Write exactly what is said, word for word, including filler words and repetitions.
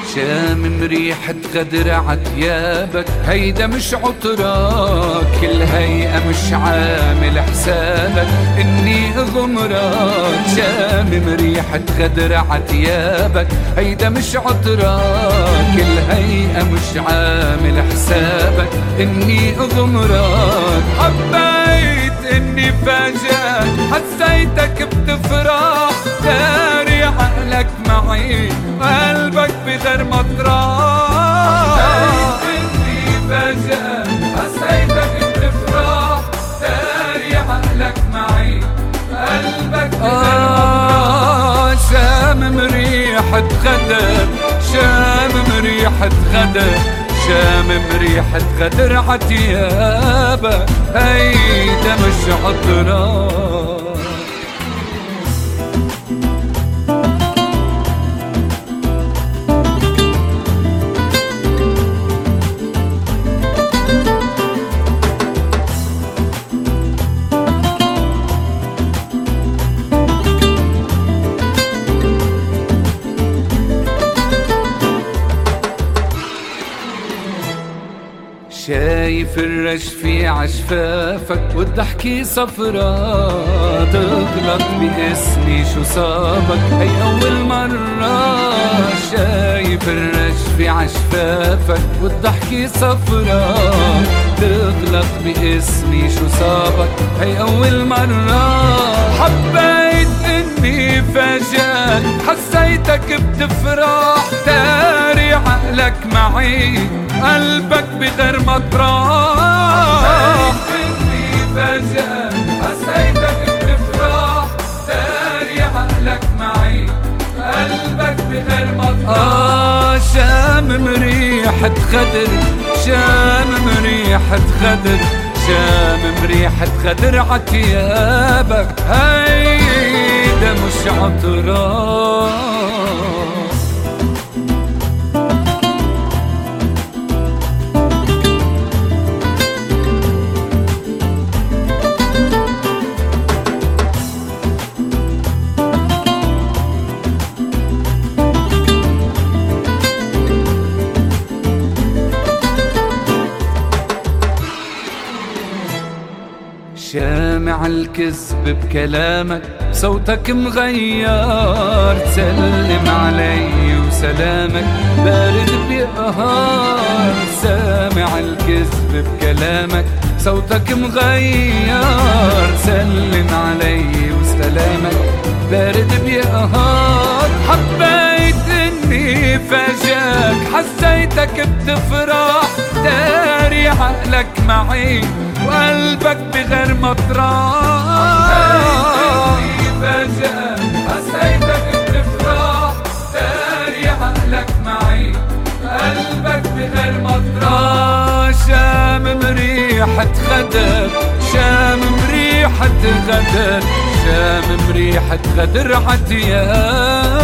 شامم ريحة غدر عتيابك، هيدا مش عطرك، الهيئة مش عامل حسابك اني اغمرك. شامم ريحة غدر عتيابك، هيدا مش عطرك، الهيئة مش عامل حسابك اني اغمرك. حبيت اني فاجأك، حسيتك بتفرح، داري عقلك معي قلبك بغير مطرح. حبيت اني فاجأك، حسيتك بتفرح، داري عقلك معي قلبك بغير مطرح. شامم ريحة غدر، شامم ريحة غدر، شامم ريحة غدر عتيابك، هيدا مش عطرك. شايف الرش في عشفافك والضحكة صفرا، تغلط باسمي شو صابك هي أول مرة. شايف الرش في عشفافك والضحكة صفرا، تغلط باسمي شو صابك هي أول مرة. حبيت اني فاجأك، حسيتك بتفرح، داري عقلك معي قلبك بغير مطرح. حبيت اني فاجأك، حسيتك بتفرح، داري عقلك معي قلبك بغير مطرح. آه شامم ريحة غدر، شامم ريحة غدر، شامم ريحة غدر عتيابك، هيدا مش عطرك. شامع الكذب بكلامك، صوتك مغير، تسلم علي وسلامك بارد بقهار. سامع الكذب بكلامك، صوتك مغير، تسلم علي وسلامك بارد بقهار. حبيت اني فاجأك، حسيتك بتفرح، داري عقلك معي وقلبك بغير مطرح. حبيت اني فاجأك، حسيتك بتفرح، داري عقلك معي قلبك بغير مطرح. شامم ريحة غدر، شامم ريحة غدر، شامم ريحة غدر عتيابك.